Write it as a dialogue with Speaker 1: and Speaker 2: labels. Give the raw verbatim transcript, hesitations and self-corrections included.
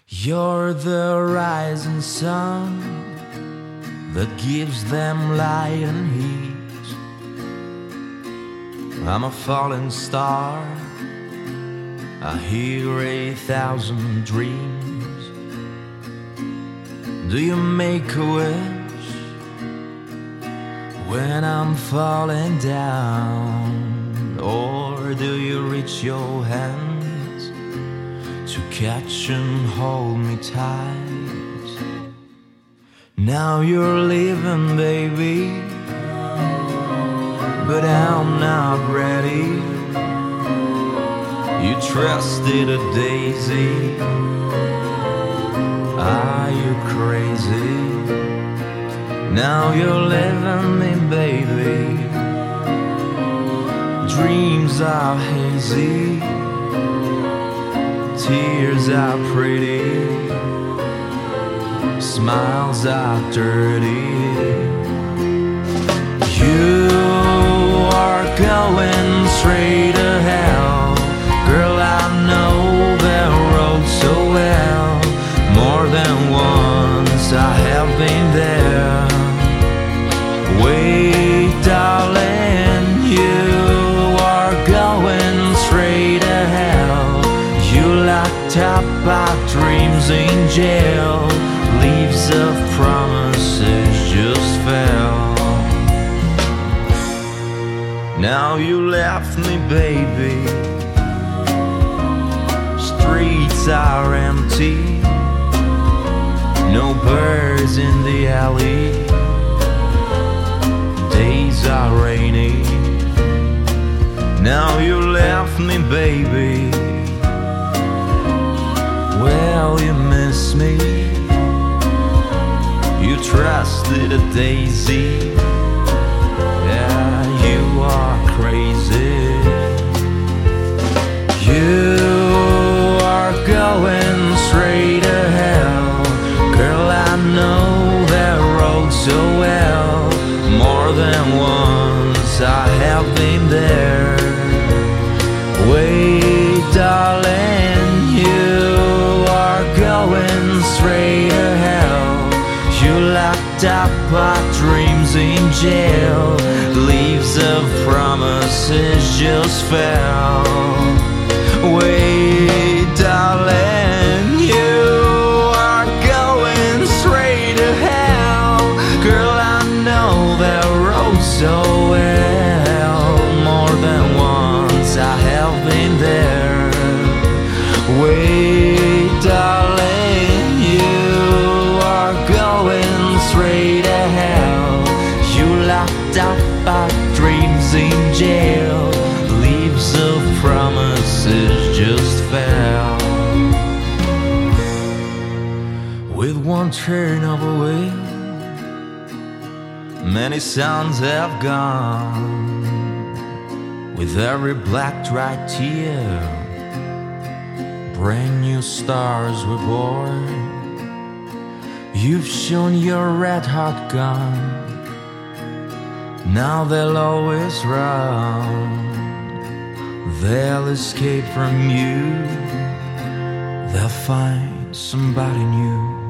Speaker 1: You're the rising sun that gives them light and heat. I'm a falling star, I hear a thousand dreams. Do you make a wish when I'm falling down? Or do you reach your hands to catch and hold me tight? Now you're leaving, baby, but I'm not ready. You trusted a daisy, are you crazy? Now you're leaving me, baby. Dreams are hazy, tears are pretty, smiles are dirty. You are going straight to hell, girl, I know the road so well. More than once I have been there. Wait, darling, you are going straight to hell. You locked up our dreams in jail. Leaves of promises just fell. Now you left me, baby. Streets are empty, no birds in the alley. Days are rainy. Now you left me, baby. Well, you miss me. You trusted a daisy. Yeah, you are crazy. You are going straight to hell, girl, I know that road so well. More than once I have been there. Wait, darling, you are going straight to hell. You locked up our dreams in jail. Leaves of promises just fell. Wait, darling, you are going straight to hell. Girl, I know that road so well. More than once I have been there. Wait, darling, you are going straight to hell. You locked up our dreams in jail. Leaves of promises just fell. With one turn of a wheel, many sounds have gone. With every black dry tear, brand new stars were born. You've shown your red hot gun, now they'll always run. They'll escape from you, they'll find somebody new.